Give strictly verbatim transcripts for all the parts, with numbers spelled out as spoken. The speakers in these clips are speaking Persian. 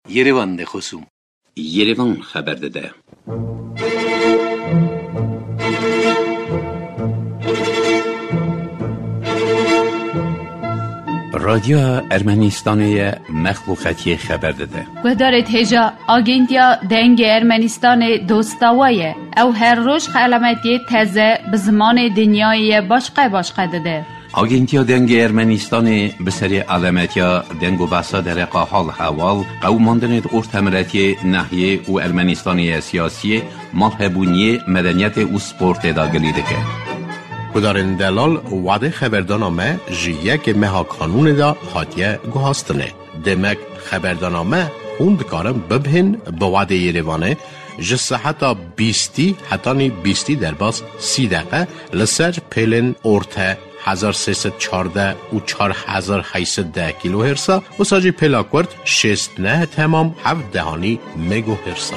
Yerevan de خصوم Yerevan خبر داده. رادیو ارمنستان مخلوقاتی خبر داده. گذارت هجا آگنتیا دنگ ارمنستان دوستاویه او هر روز علامتی تازه به زمان دنیای باشقه باشقه داده. آگنتیا دنگ ارمنستان به سری علامتیا دنگ و بحثا در حال حوال قوماندن ارتمرتی ناحیه و ارمنستانی سیاسی مالهبونی مدنیت و سپورت داگلی دکه. کدارن دلال وعده خبردانامه جیه که مها کانون دا حاتیه گوهاستنه. دمک خبردانامه خوند کارم ببهن به وعده یریوانه جسه حتی بیستی حتی نی بیستی در باز سی دقیقه لسر پیلن ارته هزار سیصد چارده و چار هزار هیصد ده کیلو هرسا و ساجی پلاکورد شست نه تمام هفت دهانی مگو هرسا.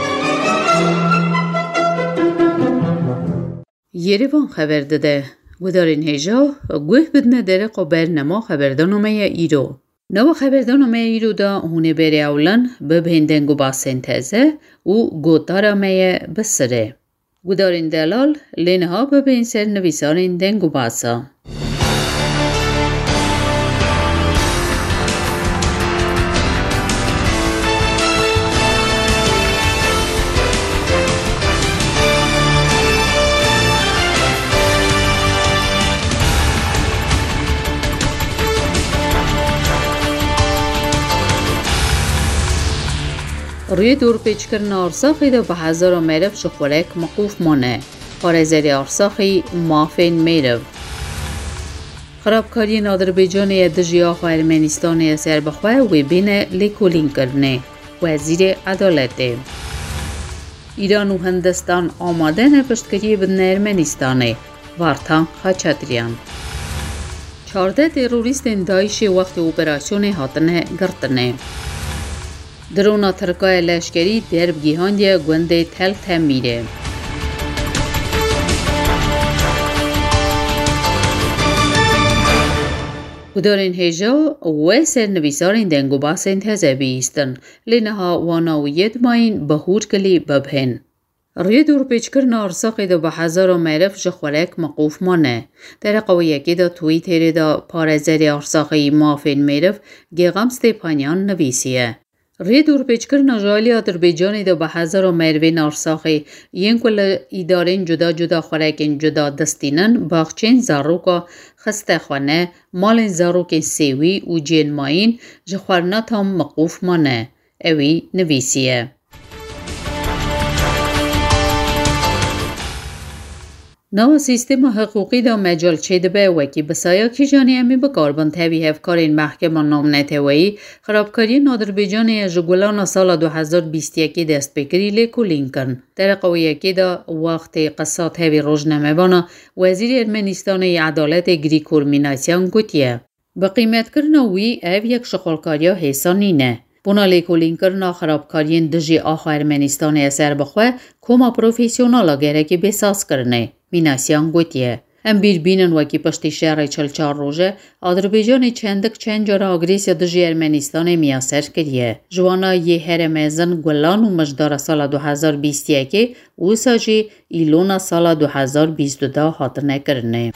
یریوان خبر داده و دارین هجا گوه بدنه داره قبر نما خبردانومه ایرو. نو خبردانومه ایرو دا هونه بری اولن ببهندنگو با سنتزه و گوتارامه بسره. و دارین دلال لینها ببین سر نویسارین دنگو باسا. روی دور پیچ کردن آرساخی دا به هزار میرف شخورک مقوف مانه. خارزری آرساخی مافین میرف. خرابکاری آذربایجان دژی آخو ارمنستان سر بخواه و بین لیکولین کرنه. وزیر عدالت. ایران و هندستان آماده نه پشتکاری بدن ارمنستانه. وارتان خاچاتریان. چارده تروریست داعشی وقت اپراسیون هاتنه گرتنه. درونا ترکای لشکری درب گیهاندی گونده تل تمیره. کدارین هجا و سر نویسارین دنگو باسین تازه بیستن لینها واناویت ماین بهور کلی ببهن. روی دور پیچ کرن آرساقی دا به هزار و میرف جخورک مقوف مانه. در قویکی دا تویتری دا پارزری آرساقی مافین میرف گیغم ستیپانیان نویسیه. روی دور پیچ کرن جالی آذربایجانی دا به هزار و میروین آرساقی ین کل ایدارین جدا جدا خورکین جدا دستینن باخچین زاروکا خسته خانه مالین زاروکین سیوی و جین ماین جخورنا تام مقوف مانه. اوی نویسیه. نو سیستم حقوقی دا مجال چید به وکی بسایا کی جانی امی با کاربان تاوی هفکارین محکمه نام نتوایی خرابکاری آذربایجان اجگولان سال دو هزار و بیست و یک دست بکری لیکولین کن. در قویکی دا وقت قصه تاوی روزنامه بانا وزیر ارمنستان عدالت گریگور میناسیان گوتیه. با قیمت کرنا وی او یک شغلکاریا حسانی نه. بنا لیکولین کرنا خرابکارین دژی آخو ارمنستان اثر بخواه کما پروفیسیونالا گره که بساز کرنه. میناسیان گوتیه. ام بیر بینن وکی پشتی شهر چلچار روژه آذربایجان چندک چند جارا آگریسیا دژی ارمنستان میاسر کریه. جوانا یه هرمزن گلان و مجدار سال دو هزار و بیست و یک و ساجی ایلونا سال دو هزار و بیست و دو حاطنه کرنه.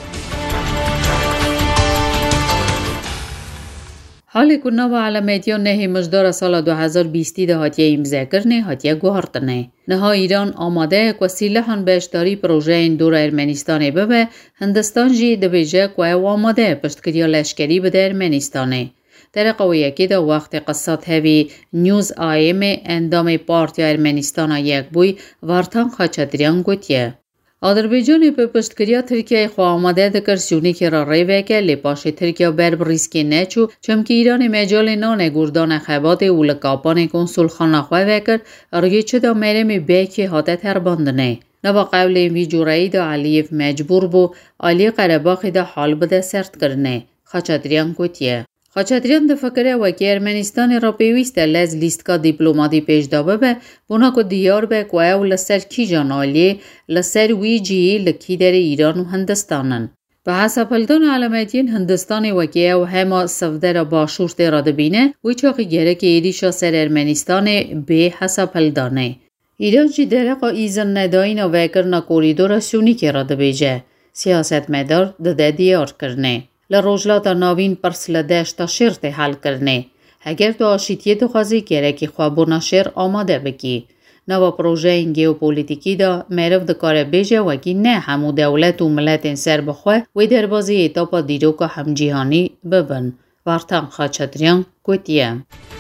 حالی کننا و علامتیا نهی مجدار سال دو هزار و بیست ده هاتیه امضا کرنه هاتیه گوهرتنه. نها ایران آماده وسیله هن بهشداری پروژه این دور ارمنستانه ببه هندستان جی دبیجه که او آماده پشتکریا لشکری بده ارمنستانه. در قویه که دا وقت قصات هوی نیوز آیم اندام پارتی ارمنستان یک بوی وارتان خاچدریان گوتیه. آذربایجان به پشتکریا ترکیه خو آماده دکر سیونی که را ریوه که لپاش ترکیه برب ریسکی نچو چمکی ایران مجال نان گردان خبات و لکاپان کنسول خانه خواه وکر روی چه دا مرمی بیکی حاده تر باندنه. نوا قبل این وی جورایی دا علیف مجبور بو آلی قرباخ دا حال بده سرد کرنه. خاچدریان گوتیه. خاچدریان ده فکره وکی ارمنستان را پیوسته لز لیست کا دیپلوماتی پیش دابه به بنا که دیار به که او لسر کی جانالی لسر وی جی لکی در ایران و هندستانن. به حسب هلدان علامتین هندستان وکیه و همه صفدر باشورت را دبینه وی چاقی گره که ایریشا سر ارمنستان به حسب هلدانه. ایران جی درقا ایزن نداین و وکرنا کوریدور سونی که را دبیجه. سیاست مدار دده دیار کرنه. لروجلات ناوین پرسل دشتا شرط حل کرنه. اگر تو آشیتیه تو خازی گره که خوابونا شر آماده بکی. نوا پروژه این گیوپولیتیکی دا معرف دا کار بیجه وکی نه همو دولت و ملت این سر بخواه وی در بازی ایتاپا دیروکا هم جیهانی ببن. وارتان خاچتریان کوتیه.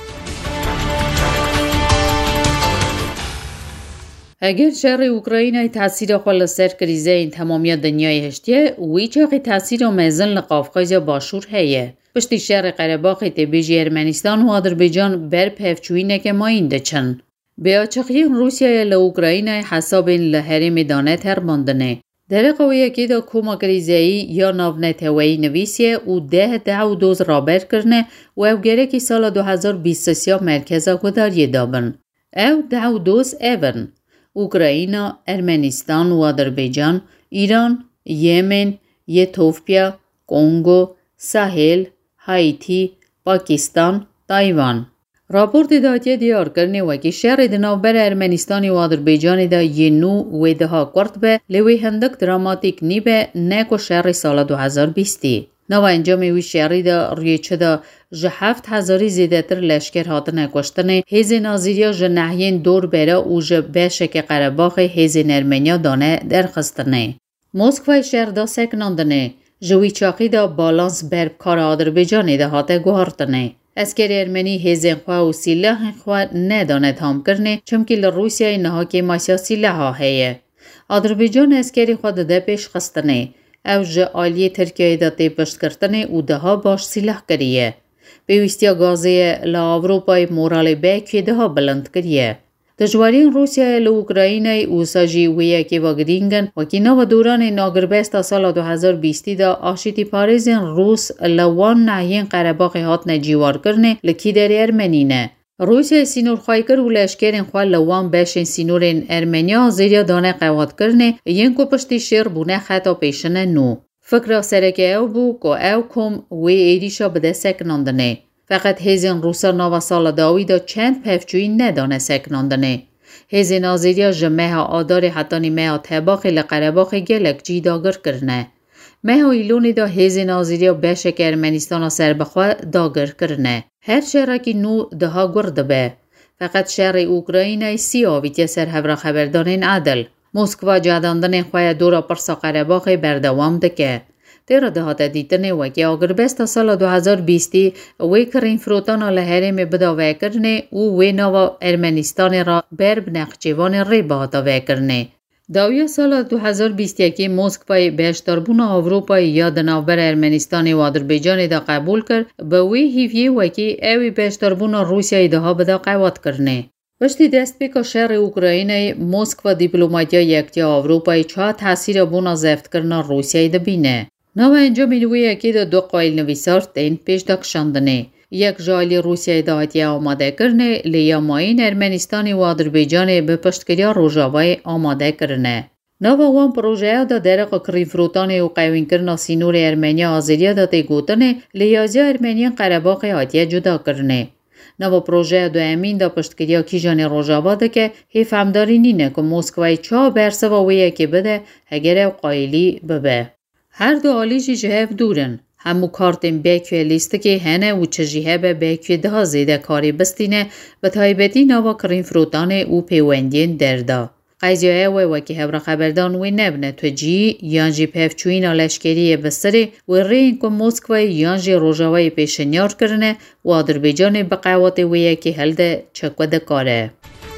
اگر شهر اوکراین تاثیر خال سر کریزه این تمامی دنیای هشتیه وی چاقی تاثیر مزن لقافقاز باشور هیه. پشتی شهر قره‌باغ تبیجی ارمنستان و آذربایجان بر پفچوینه که ماینده چن. به آچقی روسیه ل اوکراین حساب لحرم دانه تر ماندنه. در قویه که دا کوما کریزهی یا ناونتوی نویسیه و ده ده و دوز رابر کرنه و او گره که سال دو هزار و بیست و سه مرکزا کداری دابن. او ده و دوز اون. اوکراین، ارمنستان و آذربایجان، ایران، یمن، اتیوپیا، کنگو، ساحل، هایتی، پاکستان، تایوان. راپورت داتیه دیار کرنه وکی شهر دنابر ارمنستان و آذربایجان دا ینو و دها کرد به لوی هندک دراماتیک نی به نکو شهر سال دو هزار و بیست. نو انجام وی شهری دا ریچه دا جهفت هزاری زیده تر لشکر هاتن کشتن هیز نازیریا جنحین دور بره و جه بشک قره‌باغ هیز ارمنیا دانه درخستنه. موسکوای شهر دا سکناندنه. جوی چاقی دا بالانس برب کار آذربایجان دا هاته گوهارتنه. اسکر ارمنی هیزن خواه و سیلح خواه ندانه تام کرنه چمکی لروسیای نها که ماسیا سیلح ها هیه. آذربایجان اسکری خواه ده پیش خستنه. او جه آلیه ترکیه دا تی پشت کرتنه و ده ها باش سیلح کریه. بیوستیا گازه لاوروپای مورال بیکی ده ها بلند کریه. دجوارین روسیای لوکراینای و ساجی ویه که وگرینگن وکی نو دوران ناگربست سال دو هزار و بیست دا آشیتی پاریزین روس لوان نهین قره‌باغ هات نجیوار کرنه لکی در ارمنینه. روسیای سینور خواهی کر و لشکرین خواه لوان بشین سینورین ارمنیا زیریا دانه قواد کرنه ین کو پشتی شیر بونه خطا پیشنه نو. فکر سرکه او بو که او کم وی ایریشا بده سکناندنه. فقط هیزن روسا نوا سال داوی دا چند پفچوی ندانه سکناندنه. هیزن آزیریا جمعه آدار حتانی مه تباقی لقره‌باغ گلک جی داگر کرنه. مه ایلونی دا هیزن آزیریا بشک ارمنستان سر بخواه داگر کرنه. هر شهرکی نو دها گرده به. فقط شهر اوکراین سی آویتی سر هفره خبردانین عدل. موسکوا جاداندن خواه دورا پرسا قره‌باغ بردوام دکه. تیرا دهات دیتنه وکی آگربست سال دو هزار و بیست وی کرین فروتان لحرم بدا وکرنه و وی نوا ارمنستان را برب نخچوان ری باتا وکرنه. داویا سال دو هزار و بیست و یک موسکوای بیشتربون آوروپای یا دنابر ارمنستان و آذربایجان دا قبول کرد به وی هیویه وکی اوی بیشتربون روسیای دها بدا قوات کرنه. پشتی دست بکا شهر اوکراین موسکوا دیپلوماتیا یکتی آوروپای چه تاثیر بونا زفت کرنا روسیای دبینه. نو انجام ایلوی اکی دا دو قایل نویسار تین پیش دکشاندنه. یک جالی روسیای دهاتی آماده کرنه لیا ماین ارمنستانی و آذربایجان به پشتگیری روژاوای آماده کرنه. نو وان پروژه دا درق کرین فروتان و قوین کرنا سینور ارمنیا آزیریا دا تی گوتنه لیازی ارمنیان قره‌باغ هاتی جدا کرنه. نو پروژه دو امین دا پشتگیری کیجان روژاوا ده که حیف همداری نینه که موسکوای چا برسه و ویه که بده اگر قایلی ببه. هر دو آلیجی جهف دورن. همو کارتن بیکوی لیست که هنه و چه جهب بیکوی ده زیده کاری بستینه به تایبتی نوا کرین فروتان او پیوندین دردا. قیزیه وی وکی هبرا خبردان وی نبنه تو جی یانجی پفچوین آلشکری بسره و رین که موسکوی یانجی روژاوی پیشنیار کرنه و آذربایجان بقوات وی که هلده چکوده کاره.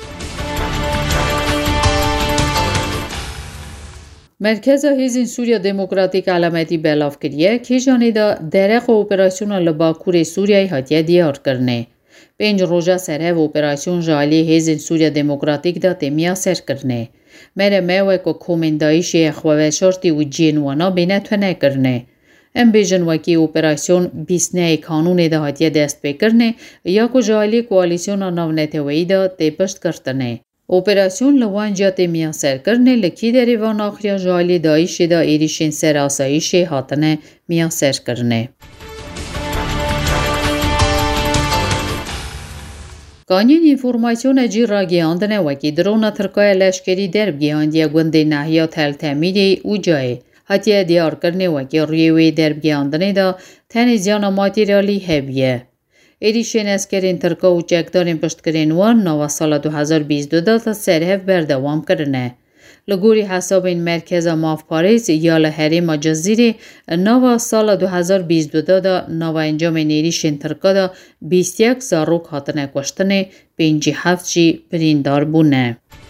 مرکز هیزن سوریا دموکراتیک علامتی بلاف کریه که جانیدا درق و اپراسیون لباکور سوریای هاتیه دیار کرنه. پنج روزه سره و اپراسیون جالی هیزن سوریا دموکراتیک دا تیمیا سر کرنه. مره موه که کومندایشی اخوه شرطی و جینوانا بینه تونه کرنه. ام بیجن وکی اپراسیون بیسنه کانون دا هاتیه دست بکرنه یا که جالی کوالیسیون نونتوی دا تیپشت کرتنه. Operasyon Lwanjat miyaser kirne leki derivan akhriya jali daishi da irishin serasayishi hatane miyaser kirne. Kanyin informasyona cira giandne waki drona Türkiye leşkeri derb giandiya gunde nahiya tel temidi ucaye. Hatiye diyar kirne waki riyewe derb giandne da teniziyana materyali hebiye. ایریشین اسکرین ترکا و چکدارین پشتکرین وان نوا سال دو هزار و بیست و دو تا سرهف بردوام کرنه. لگوری حساب این مرکز ماف پاریس یا لحریم جزیره نوا سال دو هزار و بیست و دو دا نوا انجام ایریشین ترکا دا بیست و یک زاروک هاتنه کشتنه پنجی هفت جی پریندار بونه.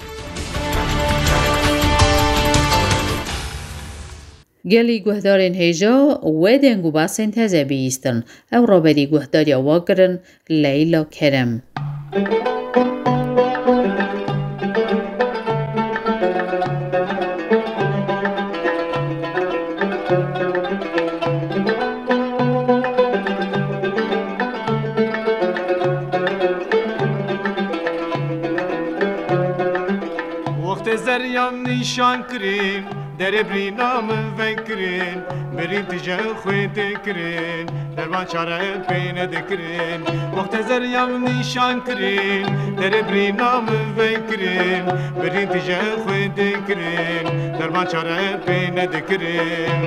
گلی گهدارین هجا و دنگو باسن تزه بیستن او را بری گهداری واگرن لیلا کرم. وقت زریان نیشان کرین در برینام فکرین برین تجه خوی دکرین در من چاره پین دکرین وقت زریم نیشان کرین در برینام فکرین برین تجه خوی دکرین در من چاره پین دکرین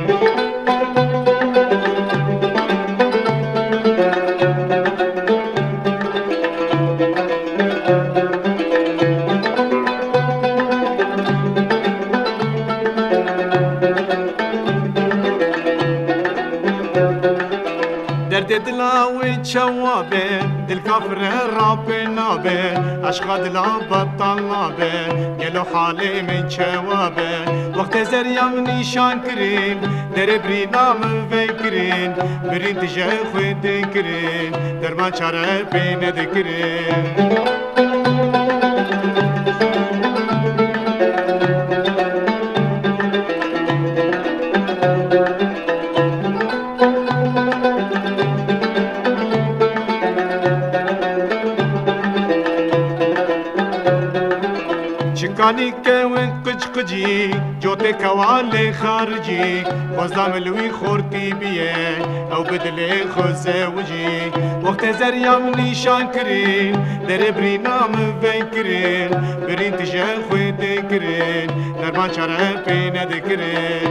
دلاوي تشوابه دل كفر راب نابه اشقى دلا بطل نابه قالوا حالي من شوابه وقت زريم نيشان كرين در برينا من فكرين برين تجاه خوي دكرين در ما شاره بين دكرين کانی که ون کچ کجی جوته کواله خارجی وزام لوی خورتی بیه او بدل خوزه وجی وقت زریم نیشان کرین در برینام فکرین برین تجه خوی دکرین در من چاره پین دکرین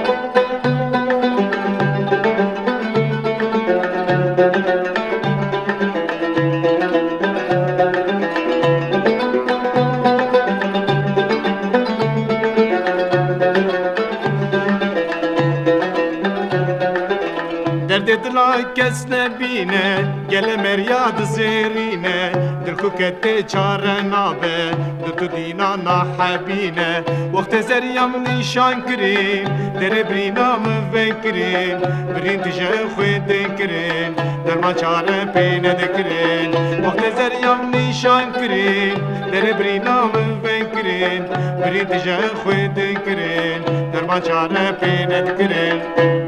دلای کس نبینه گل مریاد زیرینه دل کو کته چاره نابه دل تو دینا نحبینه وقت زریم نیشان کرین در برینام فکرین برین تجه خوی دکرین در ما چاره پین دکرین وقت زریم نیشان کرین در برینام فکرین برین تجه خوی دکرین در ما چاره پین دکرین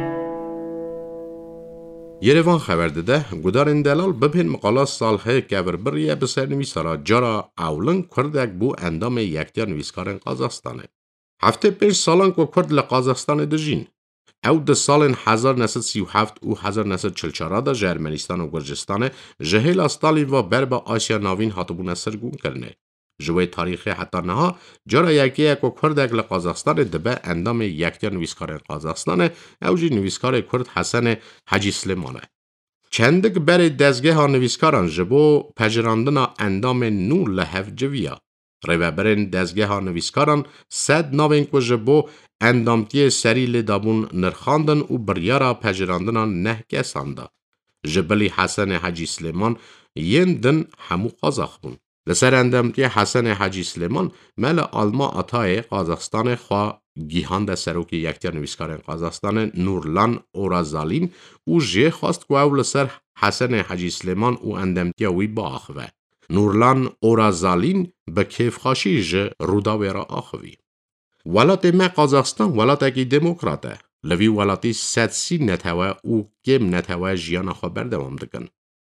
یروان خبر داده گودارین دلال ببین مقاله سالها کبر بریه بسر نویسارا جارا اولن کردک بو اندام یکتیا نویسکارن قازاقستانه. هفته پنج سالان که کرد لقازاقستان دجین. او ده سالن هزار نسد سی و هفت و هزار نسد چل چارا دا جرمنستان و گرجستان جهیل استالین و بربا آسیا ناوین هاتبون سرگون کرنه. جوی تاریخی حتی نها جارا یکی یک کردک لقازاقستان دبه اندام یکتیا نویسکار قازاقستان اوجی نویسکار کرد حسن حاجی سلیمانه. چندک بر دزگه ها نویسکاران جبو پجراندنا اندام نو لحف جویا. ریوبرین دزگه ها نویسکاران سد ناوین که جبو اندامتی سری لدابون نرخاندن و بریارا پجراندنا نه کسانده. جبلی حسن حاجی سلیمان یندن همو قازاق بون. لسر اندامتی حسن حاجی سلیمان مل آلما آتای قازاقستان خواه گیهان ده سروکی یکتیا نویسکار قازاقستان نورلان اورازالین او جه خواست که او لسر حسن حاجی سلیمان او اندامتی وی با آخوه. نورلان اورازالین به کیف خاشی جه روداوی را آخوی. ولات ما قازاقستان ولات اکی دموکراته. لوی ولاتی ست سی نتوه او گم نتوه جیان خواه بردوام دکن.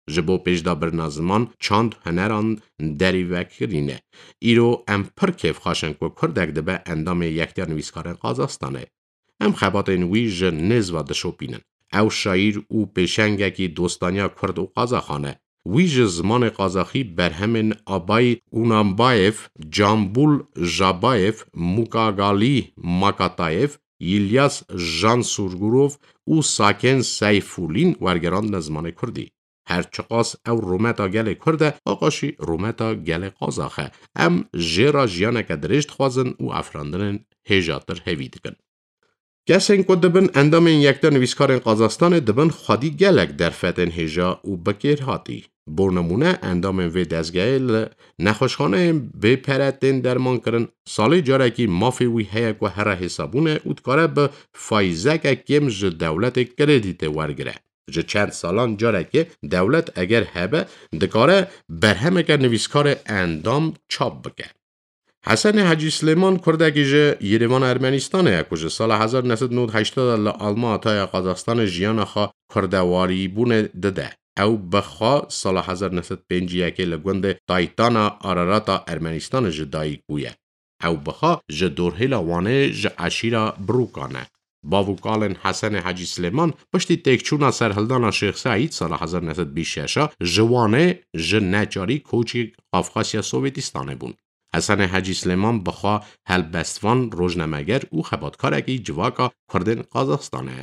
جبو پیشدا برنازمان چاند هنران دریوه کرینه. ایرو ام پر کیف خاشن کو کردک دبه اندام یکتر نویسکارن قازاستانه. ام خباتین وی ج نز و دشو بینن. او شایر او پیشنگه کی دوستانیا کرد و قازاخانه. وی ج زمان قازاخی برهمن آبای اونامبایف، جامبول جابایف، موکاگالی ماکاتایف، ایلیاس جان سورگوروف و ساکن سیفولین ورگران نزمان کردی. هر چقاس او رومتا گل کرده آقاشی رومتا گل قازاخه. ام جیرا جیانه که درشت خوازن و افراندن هجاتر هوید کن. کسین که دبن اندام این یکتا نویسکار قازاستان دبن خودی گلک در فتن هجا و بکر هاتی. برنمونه اندام وی دزگیل نخوشخانه به پرتین درمان کرن سالی جاره که مافی وی هیک و هر حسابونه اتکاره به فایزه که کم ج دولت کردیت ورگره. جه چند سالان جاره که دولت اگر هبه دکاره برهمه که نویسکار اندام چاپ بکه. حسن حاجی سلیمان کرده که جه یریوان ارمنستانه که جه سال هزار و نهصد و نود و هشت آلمان آتای قازاقستان جیان خوا کردواری بونه دده. او بخوا سال هزار و نهصد و پنج یکی لگوند تایتانا آراراتا ارمنستان جه دایی گویه. او بخوا جه دورهیلا وانه جه عشیرا بروکانه. باوکالن حسن حاجی سلیمان پشتی تکچونا سرهلدانا شیخ سعید سال هزار و نهصد و بیست و شش جوانه جه نچاری کوچی قافقاسیا سوویتستانه بون. حسن حاجی سلیمان بخوا هلبستوان روزنامه‌گر او خباتکارکی جواکا کردن قازاقستانه.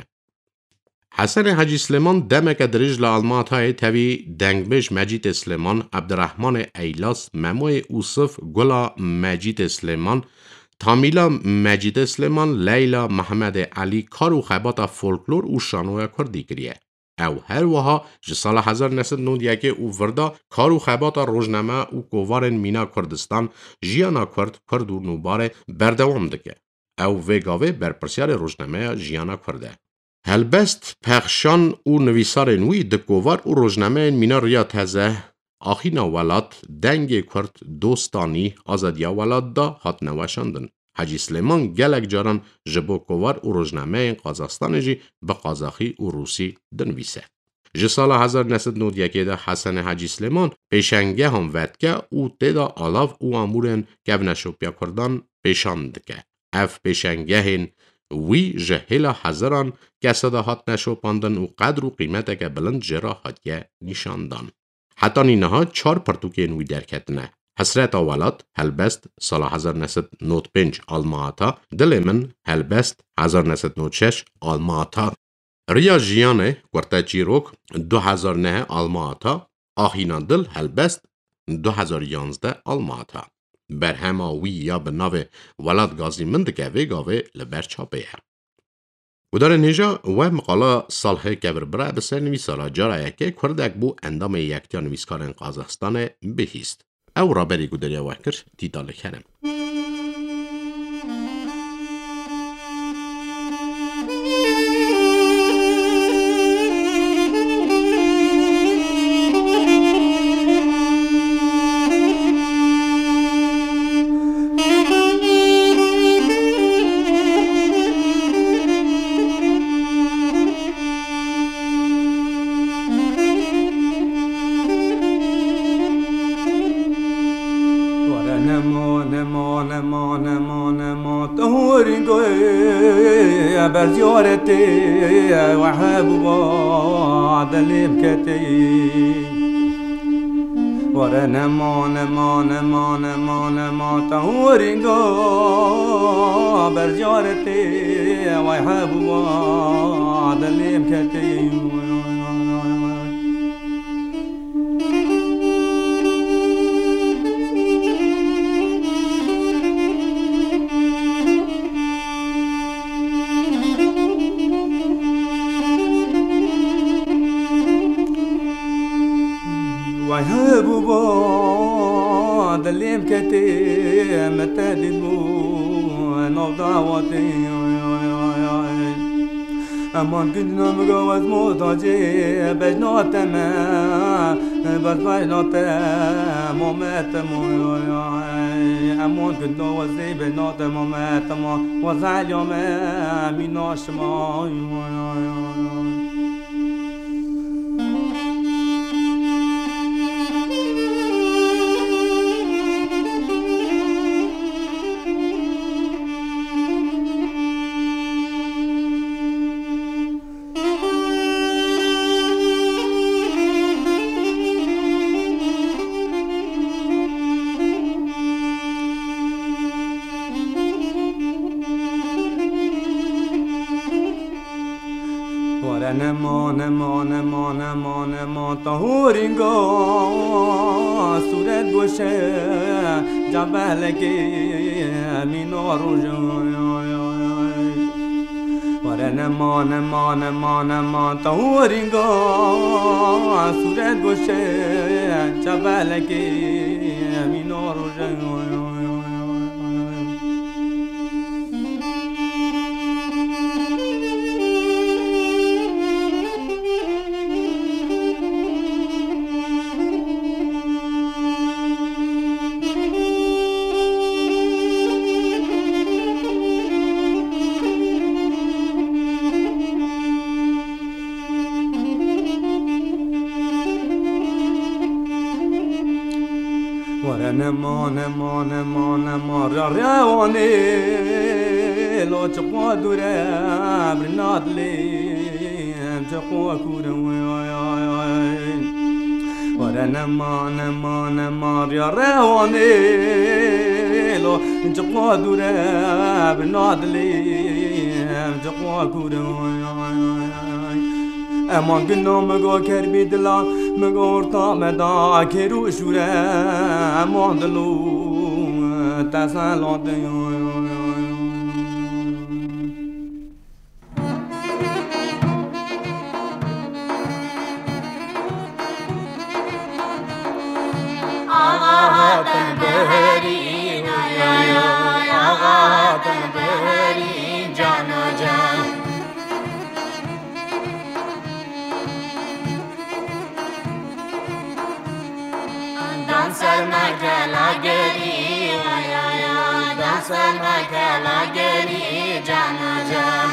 حسن حاجی سلیمان دمک درج لآلمان تای تاوی دنگبش مجید سلیمان، عبدالرحمن ایلاس، مموی اوصف گلا مجید سلیمان، تامیلا مجید سلیمان، لیلا محمد علی کارو خبات فولکلور او شانوی کردی کریه. او هر وها جه سال هزار و نهصد و نود و یک او وردا کارو خبات روزنامه او کووارن مینا کردستان جیانا کرد کرد و نوباره بردوام دکه. او وگاوه برپرسیار روزنامه جیانا کرده. هلبست پخشان او نویسار نوی دکووار او روزنامه مینا ریا تزه آخینا ولات دنگ کرد دوستانی آزادیا ولات دا هات نوشاندن. حاجی سلیمان گلک جاران جبو کووار او روزنامه قازاقستان جی به قازاقی و روسی دنویسه. جه سال هزار و نهصد و نود و یک دا حسن حاجی سلیمان پیشنگه هم ودکه او تیدا آلاف او امورن گونشوپیا کردان پیشاند که. اف پیشنگه هن وی جهیلا حضران کسادا هات نشوپاندن و قدر و قیمت که بلند جرا هاتیه نشاندان. حتی نینها چار پرتوکه نوی درکتنه. حسرت آولاد هلبست سال هزار و نهصد و نود و پنج آلماتا دلمن هلبست هزار و نهصد و نود و شش آلماتا ریا جیانه گرتا چیروک دو هزار و نه آلماتا آخینا دل هلبست دو هزار و یازده آلماتا برهما وی یا به ناو ولاد گازی مندکه وی گاوه لبر چاپه هم. و در نجا و مقاله صالح کبر برای بسر نویسارا جارایه که کردک بو اندام یکتیا نویسکارن قازاقستان بهیست. او را بری گودریا وکر دیدال کرم. برزيارتي وحاب بعد الابكتي ورا نما نما نما نما نما تهورينغو برزيارتي وحاب بعد الابكتي وهابوا بعض اللي مكتي متى دمو نوضاوتي امان كنا مجوز موتاجي بجنات ما بجنات مومات مو امان كنا وزي بجنات مومات ما وزعل يوم ميناش ما نمان نمان نمان نمان نمان تهورینگا سورت گوشه جبلکی مینارو وره نمان نمان نمان نمان تهورینگا سورت گوشه جبلکی مینارو نمان نمان نمان نمان رواني لو تقوى دوره برنادلي تقوى كوره ورا نمان نمان نمان رواني لو تقوى دوره برنادلي تقوى كوره امان گناه مگا کربی دلا مگا ارتا مدا کرو شوره امان دلو تسلات آقا تنبهری آقا تنبهری جانا جان dancer magalageri ya ya dancer magalageri jana jan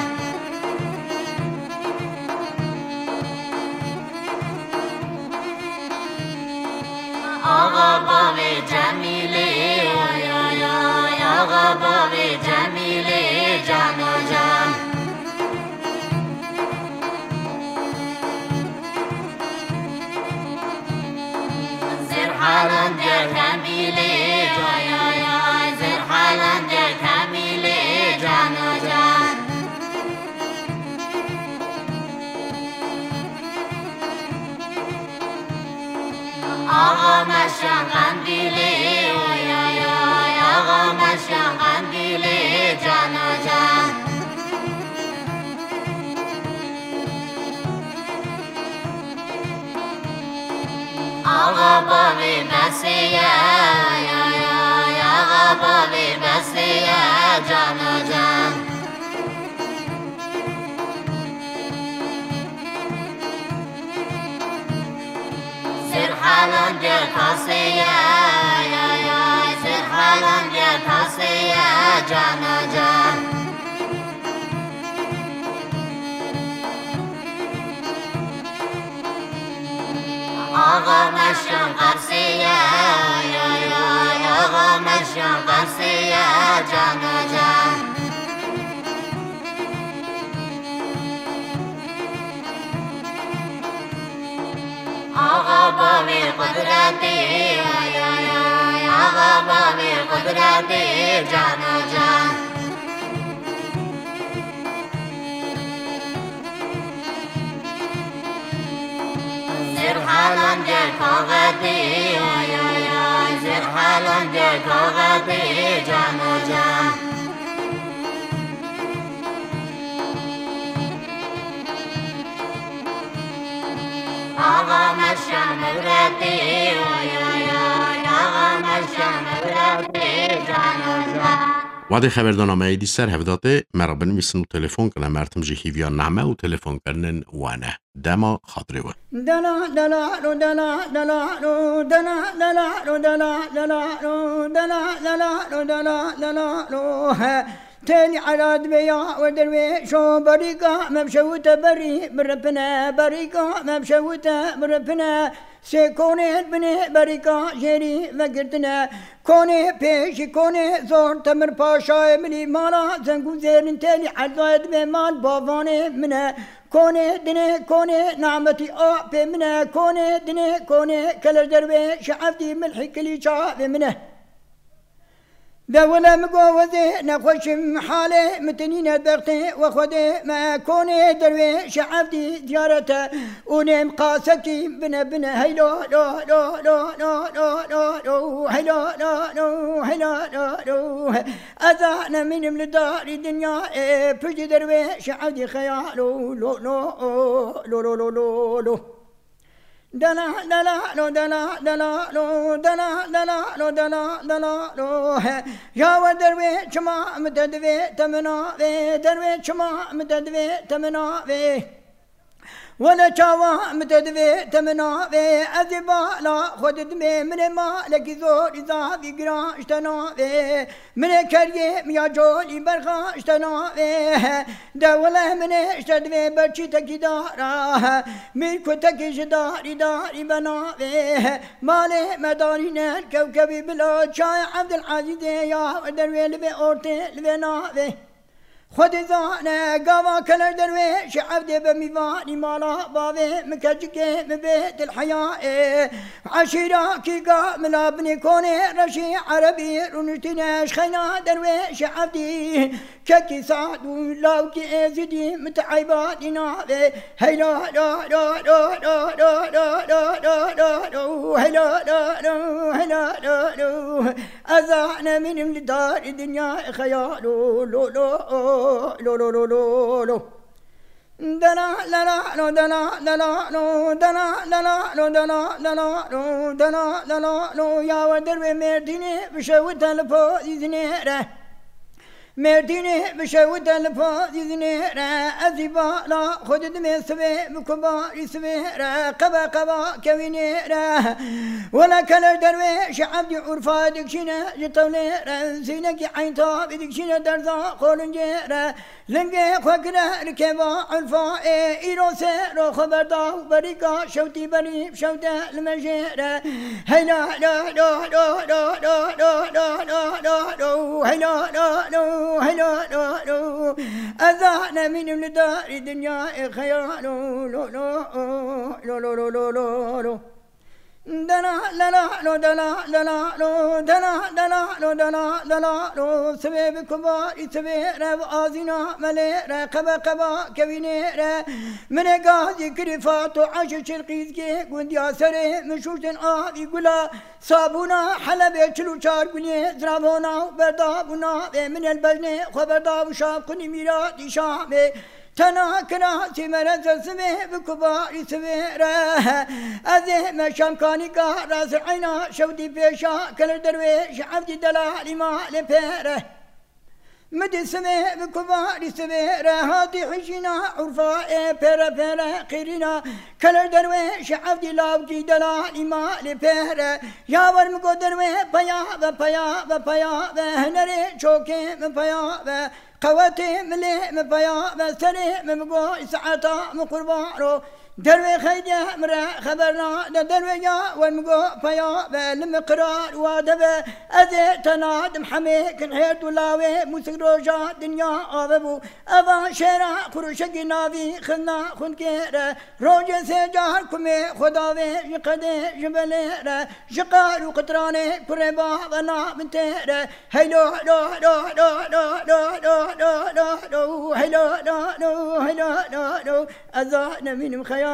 aga bave jamile ya ya aga bave jamile jana jan حالان در کمیله جایا یا زر حالان در کمیله جانا جان آقا مشان قندیله یا یا آقا مشان قندیله جانا جان آقا بابی بسیه یا یا آقا بابی بسیه جانا جان زر حالان در کاسیه یا یا زر حالان در کاسیه جانا جان آقا مشان قرصیه یا یا آقا مشان قرصیه جانا جان آقا بابی قدرتی یا یا آقا بابی قدرتی جانا جان زر حالان در کاغذی یا یا زر حالان در کاغذی جانا جان آقا مشان مغربی یا یا آقا مشان مغربی جانا جان وادي خبردانامه دیسر هفداته مرا بنویسن و تلفن کنه مرتم جهیویا نعمه و تلفن کردن وانه دما خاطره و دلا دلا رو دلا دلا رو دلا دلا رو دلا دلا رو دلا دلا رو دلا دلا رو تاني على دبيا ودروي شو بريقة مبشوتة بري بربنا بريقة مبشوتة بربنا سيكوني بني بريقة جيري فقرتنا كوني بيش كوني زور تمر باشا مني مالا زنقو زيرن تاني على دبي مال باباني منا كوني دني كوني نعمتي آ بمنا كوني دني كوني كلا دروي شعفتي ملحي كلي شعب منه ده ولا مقوذي نخوشم حالي متنين بغتي وخودي ما كوني درويش عبدي ديارته ونم قاسكي بنا بنا هيلو لو لو لو لو لو لو لو هيلو لو لو هيلو لو لو أذانا من ملدار الدنيا بجي درويش عبدي خيالو لو لو لو لو لو لو لو دلا دلا لو دلا دلا لو دلا دلا لو دلا دلا لو يا ودروي شما متدوي تمنا في دروي شما متدوي تمنا في ولا شوا متدوي تمنا في أذبا لا خد دمي من ما لك زور إذا في قرا اشتنا في من كريه ميا جولي برخا اشتنا في دولة من اشتدوي برشي تكيدارا من كتكي جداري داري بنا في مالي مدارين الكوكبي بلا شاي عبد العزيز يا ودروي لبي أورتي لبنا في خود زانه قوا كلر درويش عبدي بميواني مالا بابي مكجكي مبيت الحياة عشيرا كي قام لابني كوني رشي عربي رنشتناش خينا درويش عبدي ككي سعد ولو كي ازدي متعيباتي نابي هيلا لا لا لا لا لا لا لا لا لا لا هيلا لا لا هيلا لا لا أزعنا من مدار الدنيا خيالو لو لو لو لو لو لو لو دنا دنا لو دنا دنا لو دنا دنا لو دنا دنا لو دنا دنا لو يا ودر مرديني بشوت الفو يزنيره مرديني بشوت الفو يزنيره أزيبا لا خد دمي سوي بكبا يسويره قبا قبا كوينيره ولا كلر درويش عبدي عرفا دكشنا جطوليره زينك عين طاب دكشنا درزا خولنجيره لنجي خوكنا ركبا عرفا ايرو سيرو خبردا بريكا شوتي بريب شوتا المجيره هيلا لا لا لا لا لا لا لا لا لا هيلا لا لا هيلا لا لا أذانا من مدار الدنيا خيالو لو لو لو لو لو لو لو لو دنا دنا لو دنا دنا لو دنا دنا لو دنا دنا لو سبي بكبا يسبي رب آزينا ملي رقبا قبا كويني ر من قاضي كرفات وعش شرقيز كي قند يا سري مشوشن آدي قلا صابونا حلب چلو چار قلي زرابونا بردابونا من البلن خبردا وشاب كني ميرا شامي تنا كنا سمرز سمه بكبار سمره أذه مشام كاني كراس عينا شودي بيشا كل درويش عبد دلال ما لبره مد سمه بكبار سمره هادي حشنا عرفاء بره بره قرنا كل درويش عبد لاوجي دلال ما لبره يا ورم قدروي بيا بيا بيا هنري شوكي بيا قوتي ملي مبيا بسري مبقو ساعتا مقربارو دروي خيدي مرا خبرنا دروي يا والمقو بيا بالمقرار وادبه أذي تنادم حمي كن حيط ولاوي موسيقى دنيا آببو أبا شيرا خروشك نابي خلنا خنكيرا روجة سجار كمي خداوي يقدي جبليرا جقار وقطراني كربا ونا بنتيرا هيلو لو لو لو لو لو لو لو لو لو هيلو لو لو هيلو لو لو أذانا من خيال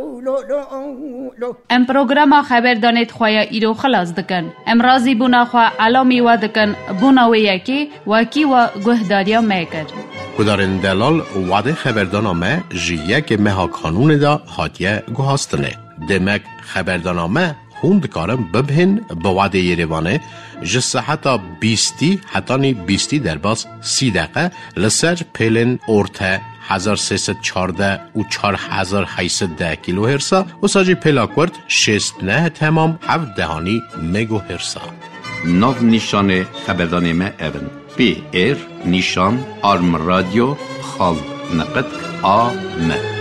ام پروگرام خبر دانید خواه ایرو خلاص دکن ام رازی بونا خواه علامی و دکن بونا و یکی وکی و گهداریا میکر کدارن دلال وعده خبردانامه جیه که مها کانون دا هاتیه گوهاستنه دمک خبردانامه خوند کارم ببهن با وعده یریوانه جسه حتی بیستی حتی بیستی در باز سی دقیقه لسر پیلن ارته هزار سیصد چارده و چار هزار هیصد ده کیلو هرسا و ساجی پلاکورد شست نه تمام هفت دهانی مگو هرسا نو نیشان خبردانه ما اون پی ایر نیشان آرم رادیو خال نقد آ م